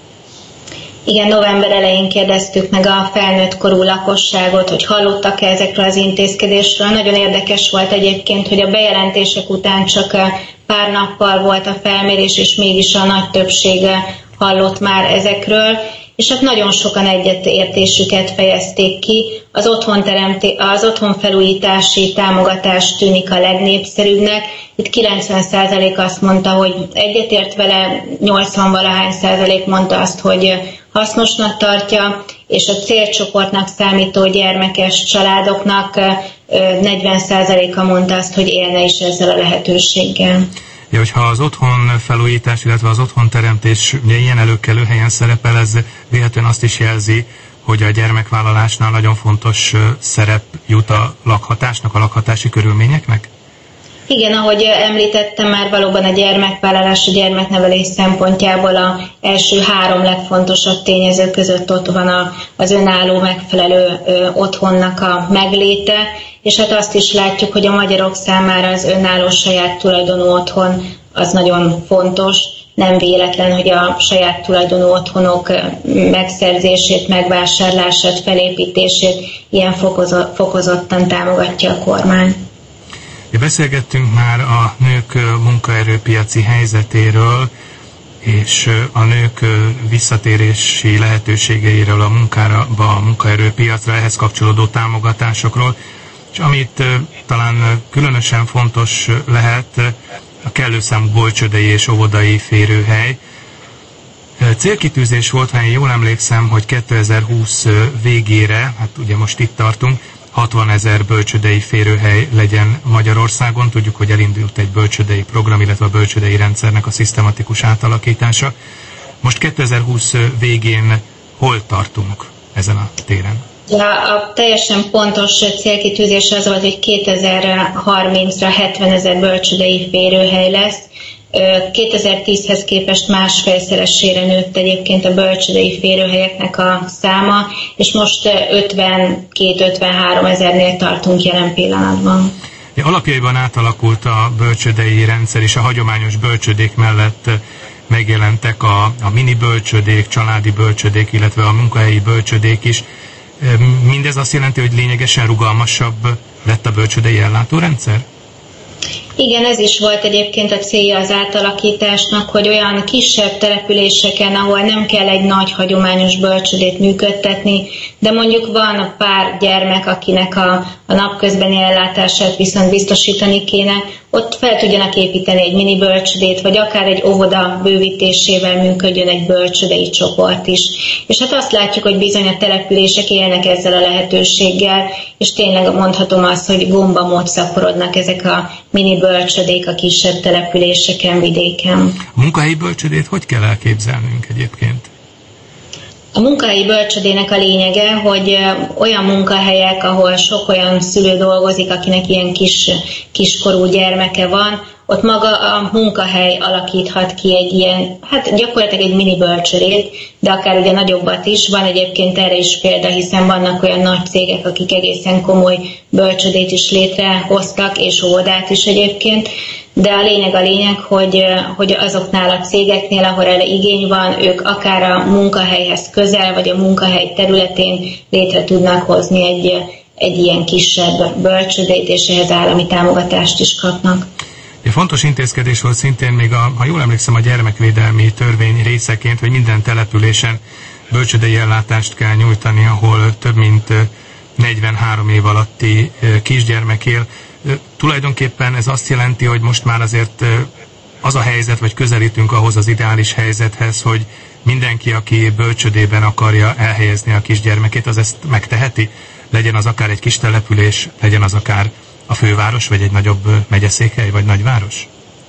Igen, november elején kérdeztük meg a felnőtt korú lakosságot, hogy hallottak-e ezekről az intézkedésről. Nagyon érdekes volt egyébként, hogy a bejelentések után csak pár nappal volt a felmérés, és mégis a nagy többsége hallott már ezekről, és hát nagyon sokan egyetértésüket fejezték ki. Az, otthonteremté, az otthonfelújítási támogatás tűnik a legnépszerűbbnek. Itt kilencven százalék azt mondta, hogy egyetért vele, nyolcvan-valahány százalék mondta azt, hogy hasznosnak tartja, és a célcsoportnak számító gyermekes családoknak negyven százaléka mondta azt, hogy élne is ezzel a lehetőséggel. Ja, hogyha az otthon felújítás, illetve az otthonteremtés ilyen előkelő helyen szerepel, ez véletlenül azt is jelzi, hogy a gyermekvállalásnál nagyon fontos szerep jut a lakhatásnak, a lakhatási körülményeknek? Igen, ahogy említettem már, valóban a gyermekvállalás, a gyermeknevelés szempontjából az első három legfontosabb tényező között ott van a, az önálló, megfelelő ö, otthonnak a megléte, és hát azt is látjuk, hogy a magyarok számára az önálló saját tulajdonú otthon az nagyon fontos. Nem véletlen, hogy a saját tulajdonú otthonok megszerzését, megvásárlását, felépítését ilyen fokozottan támogatja a kormány. Beszélgettünk már a nők munkaerőpiaci helyzetéről, és a nők visszatérési lehetőségeiről a munkára, a munkaerőpiacra, ehhez kapcsolódó támogatásokról, és amit talán különösen fontos lehet, a kellő számú bölcsődei és óvodai férőhely. Célkitűzés volt, ha én jól emlékszem, hogy kétezer-húsz végére, hát ugye most itt tartunk, hatvanezer bölcsődei férőhely legyen Magyarországon. Tudjuk, hogy elindult egy bölcsődei program, illetve a bölcsődei rendszernek a szisztematikus átalakítása. Most kétezer-húsz végén hol tartunk ezen a téren? Ja, a teljesen pontos célkitűzés az volt, hogy kétezer-harmincra hetvenezer bölcsődei férőhely lesz. kétezer-tízhez képest másfélszeresére nőtt egyébként a bölcsődei férőhelyeknek a száma, és most ötvenkét-ötvenhárom ezernél tartunk jelen pillanatban. Alapjaiban átalakult a bölcsődei rendszer, és a hagyományos bölcsődék mellett megjelentek a, a mini bölcsődék, családi bölcsődék, illetve a munkahelyi bölcsődék is. Mindez azt jelenti, hogy lényegesen rugalmasabb lett a bölcsődei ellátórendszer? Igen, ez is volt egyébként a célja az átalakításnak, hogy olyan kisebb településeken, ahol nem kell egy nagy hagyományos bölcsődét működtetni, de mondjuk van pár gyermek, akinek a, a napközbeni ellátását viszont biztosítani kéne, ott fel tudjanak építeni egy mini bölcsődét, vagy akár egy óvoda bővítésével működjön egy bölcsődei csoport is. És hát azt látjuk, hogy bizony a települések élnek ezzel a lehetőséggel, és tényleg mondhatom azt, hogy gombamód szaporodnak ezek a mini bölcsödék a kisebb településeken, vidéken. A munkahelyi bölcsödét hogy kell elképzelnünk egyébként? A munkahelyi bölcsödének a lényege, hogy olyan munkahelyek, ahol sok olyan szülő dolgozik, akinek ilyen kis, kiskorú gyermeke van, ott maga a munkahely alakíthat ki egy ilyen, hát gyakorlatilag egy mini bölcsödét, de akár ugye nagyobbat is. Van egyébként erre is példa, hiszen vannak olyan nagy cégek, akik egészen komoly bölcsödét is létrehoztak, és óvodát is egyébként. De a lényeg a lényeg, hogy, hogy azoknál a cégeknél, ahol erre igény van, ők akár a munkahelyhez közel, vagy a munkahely területén létre tudnak hozni egy, egy ilyen kisebb bölcsödét, és ehhez állami támogatást is kapnak. Egy fontos intézkedés volt szintén még, a, ha jól emlékszem, a gyermekvédelmi törvény részeként, hogy minden településen bölcsődei ellátást kell nyújtani, ahol több mint negyvenhárom év alatti kisgyermek él. Tulajdonképpen ez azt jelenti, hogy most már azért az a helyzet, vagy közelítünk ahhoz az ideális helyzethez, hogy mindenki, aki bölcsödében akarja elhelyezni a kisgyermekét, az ezt megteheti? Legyen az akár egy kis település, legyen az akár a főváros, vagy egy nagyobb megyeszékhely, vagy nagyváros?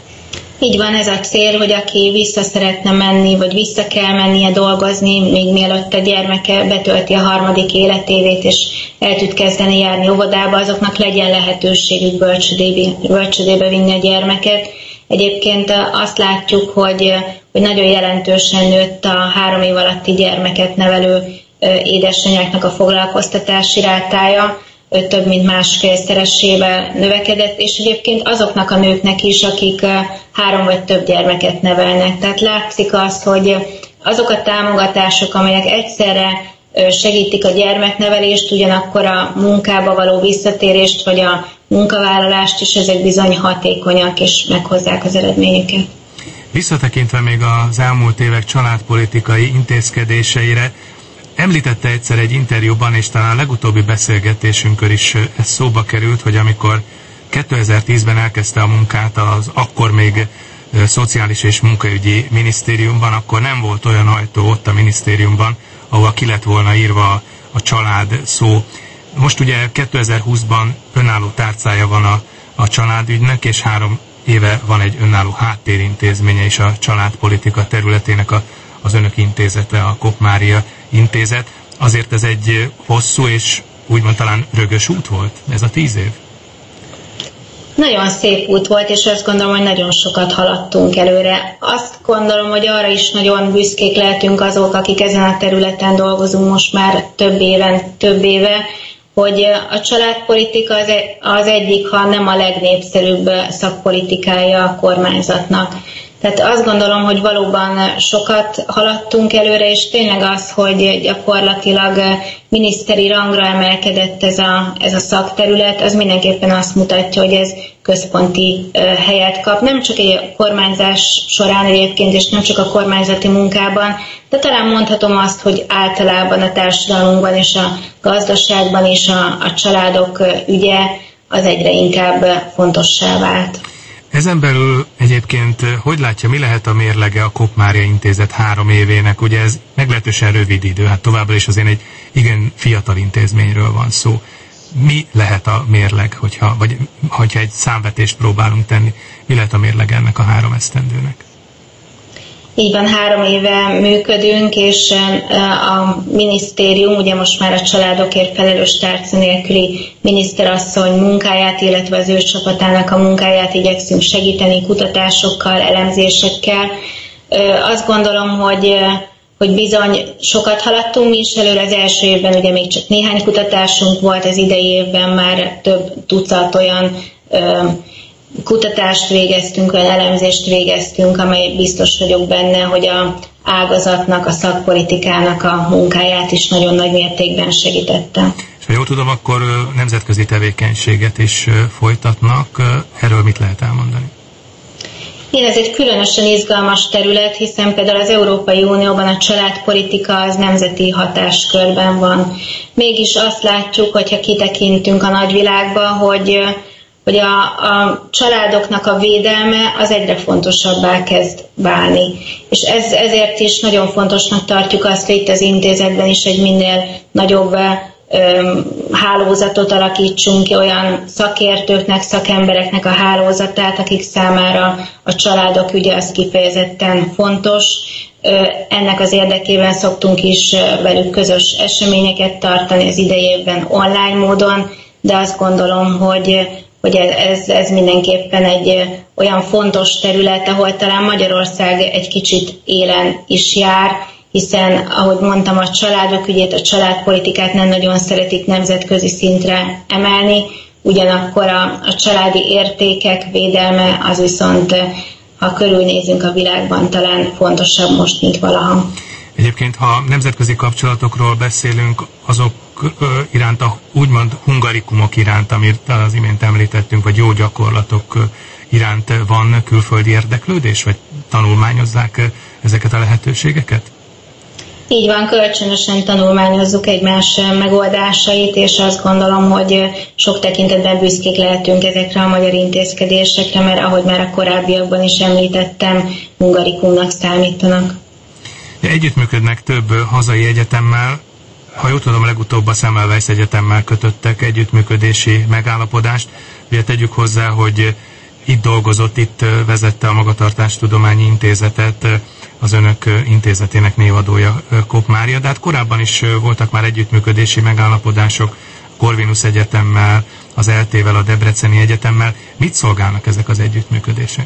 Így van, ez a cél, hogy aki vissza szeretne menni, vagy vissza kell mennie dolgozni, még mielőtt a gyermeke betölti a harmadik életévét, és el tud kezdeni járni óvodába, azoknak legyen lehetőségük bölcsödébe, bölcsödébe vinni a gyermeket. Egyébként azt látjuk, hogy, hogy nagyon jelentősen nőtt a három év alatti gyermeket nevelő édesanyáknak a foglalkoztatási rátája, több mint másfélszeresével növekedett, és egyébként azoknak a nőknek is, akik három vagy több gyermeket nevelnek. Tehát látszik az, hogy azok a támogatások, amelyek egyszerre segítik a gyermeknevelést, ugyanakkor a munkába való visszatérést, vagy a munkavállalást is, ezek bizony hatékonyak, és meghozzák az eredményüket. Visszatekintve még az elmúlt évek családpolitikai intézkedéseire, említette egyszer egy interjúban, és talán a legutóbbi beszélgetésünkön is ez szóba került, hogy amikor kétezer-tízben elkezdte a munkát az akkor még Szociális és Munkaügyi Minisztériumban, akkor nem volt olyan ajtó ott a minisztériumban, ahol ki lett volna írva a család szó. Most ugye kétezer-húszban önálló tárcája van a, a családügynek, és három éve van egy önálló háttérintézménye is a családpolitika területének a, az önök intézete, a Kopp Mária Intézet. Azért ez egy hosszú és úgymond talán rögös út volt, ez a tíz év? Nagyon szép út volt, és azt gondolom, hogy nagyon sokat haladtunk előre. Azt gondolom, hogy arra is nagyon büszkék lehetünk azok, akik ezen a területen dolgozunk most már több éven, több éve, hogy a családpolitika az, az egyik, ha nem a legnépszerűbb szakpolitikája a kormányzatnak. Tehát azt gondolom, hogy valóban sokat haladtunk előre, és tényleg az, hogy gyakorlatilag miniszteri rangra emelkedett ez a, ez a szakterület, az mindenképpen azt mutatja, hogy ez központi helyet kap. Nem csak egy kormányzás során egyébként, és nem csak a kormányzati munkában, de talán mondhatom azt, hogy általában a társadalmunkban és a gazdaságban is a, a családok ügye az egyre inkább fontossá vált. Ezen belül egyébként hogy látja, mi lehet a mérlege a Kopp-Mária Intézet három évének? Ugye ez meglehetősen rövid idő, hát továbbra is azért egy igen fiatal intézményről van szó. Mi lehet a mérleg, hogyha, vagy hogyha egy számvetést próbálunk tenni, mi lehet a mérleg ennek a három esztendőnek? Így van, három éve működünk, és a minisztérium, ugye most már a családokért felelős tárca nélküli miniszterasszony munkáját, illetve az ő csapatának a munkáját igyekszünk segíteni kutatásokkal, elemzésekkel. Azt gondolom, hogy, hogy bizony sokat haladtunk mi is előre. Az első évben ugye még csak néhány kutatásunk volt, az idei évben már több tucat olyan kutatást végeztünk, olyan elemzést végeztünk, amely biztos vagyok benne, hogy a ágazatnak, a szakpolitikának a munkáját is nagyon nagy mértékben segítette. És ha jól tudom, akkor nemzetközi tevékenységet is folytatnak. Erről mit lehet elmondani? Igen, ez egy különösen izgalmas terület, hiszen például az Európai Unióban a családpolitika az nemzeti hatáskörben van. Mégis azt látjuk, hogyha kitekintünk a nagyvilágba, hogy hogy a, a családoknak a védelme az egyre fontosabbá kezd válni. És ez, ezért is nagyon fontosnak tartjuk azt, hogy itt az intézetben is egy minél nagyobb ö, hálózatot alakítsunk ki, olyan szakértőknek, szakembereknek a hálózatát, akik számára a családok ügye az kifejezetten fontos. Ö, ennek az érdekében szoktunk is velük közös eseményeket tartani az idei évben online módon, de azt gondolom, hogy hogy ez, ez mindenképpen egy olyan fontos terület, ahol talán Magyarország egy kicsit élen is jár, hiszen, ahogy mondtam, a családok ügyét, a családpolitikát nem nagyon szeretik nemzetközi szintre emelni, ugyanakkor a, a családi értékek védelme az viszont, ha körülnézünk a világban, talán fontosabb most, mint valaha. Egyébként, ha nemzetközi kapcsolatokról beszélünk, azok iránt, a úgymond hungarikumok iránt, amit az imént említettünk, vagy jó gyakorlatok iránt van külföldi érdeklődés, vagy tanulmányozzák ezeket a lehetőségeket? Így van, kölcsönösen tanulmányozzuk egymás megoldásait, és azt gondolom, hogy sok tekintetben büszkék lehetünk ezekre a magyar intézkedésekre, mert ahogy már a korábbiakban is említettem, hungarikumnak számítanak. Együttműködnek több hazai egyetemmel, ha jól tudom, legutóbb a Semmelweis Egyetemmel kötöttek együttműködési megállapodást. Ugye tegyük hozzá, hogy itt dolgozott, itt vezette a Magatartástudományi Intézetet, az önök intézetének névadója Kopp-Mária, de hát korábban is voltak már együttműködési megállapodások a Corvinus Egyetemmel, az é el té-vel, a Debreceni Egyetemmel. Mit szolgálnak ezek az együttműködések?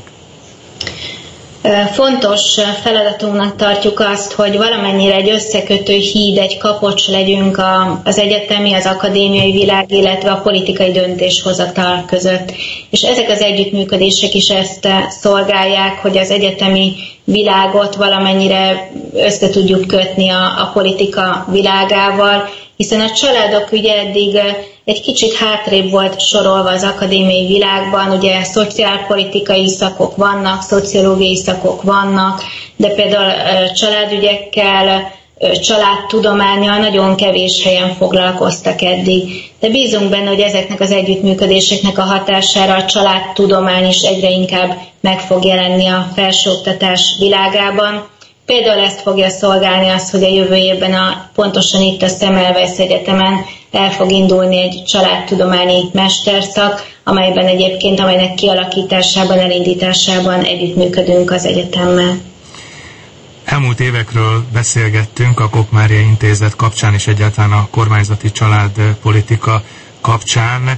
Fontos feladatunknak tartjuk azt, hogy valamennyire egy összekötő híd, egy kapocs legyünk az egyetemi, az akadémiai világ, illetve a politikai döntéshozatal között. És ezek az együttműködések is ezt szolgálják, hogy az egyetemi világot valamennyire össze tudjuk kötni a, a politika világával, hiszen a családok ugye eddig egy kicsit hátrébb volt sorolva az akadémiai világban, ugye szociálpolitikai szakok vannak, szociológiai szakok vannak, de például családügyekkel, családtudománnyal nagyon kevés helyen foglalkoztak eddig. De bízunk benne, hogy ezeknek az együttműködéseknek a hatására a családtudomány is egyre inkább meg fog jelenni a felsőoktatás világában. Például ezt fogja szolgálni az, hogy a jövő évben a, pontosan itt a Semmelweis Egyetemen el fog indulni egy családtudományi mesterszak, amelyben egyébként, amelynek kialakításában, elindításában együttműködünk az egyetemmel. Elmúlt évekről beszélgettünk a Kopp-Mária Intézet kapcsán és egyáltalán a kormányzati családpolitika kapcsán.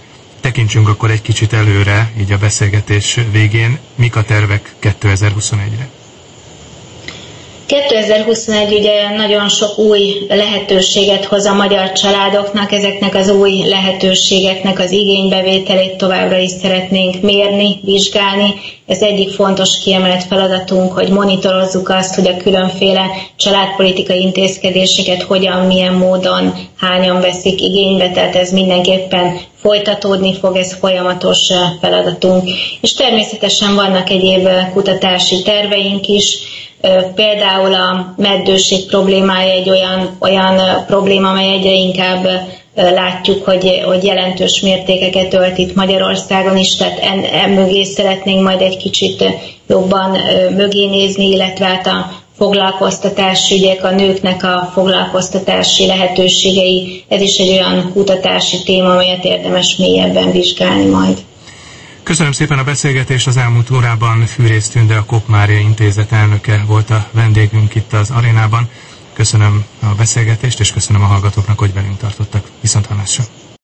tekintsünk akkor egy kicsit előre, így a beszélgetés végén. Mik a tervek kétezer-huszonegyre? kétezer-huszonegy ugye nagyon sok új lehetőséget hoz a magyar családoknak, ezeknek az új lehetőségeknek az igénybevételét továbbra is szeretnénk mérni, vizsgálni. Ez egyik fontos kiemelt feladatunk, hogy monitorozzuk azt, hogy a különféle családpolitikai intézkedéseket hogyan, milyen módon, hányan veszik igénybe, tehát ez mindenképpen folytatódni fog, ez folyamatos feladatunk. És természetesen vannak egyéb kutatási terveink is. Például a meddőség problémája egy olyan, olyan probléma, amely egyre inkább látjuk, hogy, hogy jelentős mértékeket ölt itt Magyarországon is, tehát en, en mögé szeretnénk majd egy kicsit jobban mögé nézni, illetve hát a foglalkoztatási ügyek, a nőknek a foglalkoztatási lehetőségei, ez is egy olyan kutatási téma, amelyet érdemes mélyebben vizsgálni majd. Köszönöm szépen a beszélgetést, az elmúlt órában Fűrész Tünde, a Kopp Mária Intézet elnöke volt a vendégünk itt az arénában. Köszönöm a beszélgetést, és köszönöm a hallgatóknak, hogy velünk tartottak. Viszonthallásra!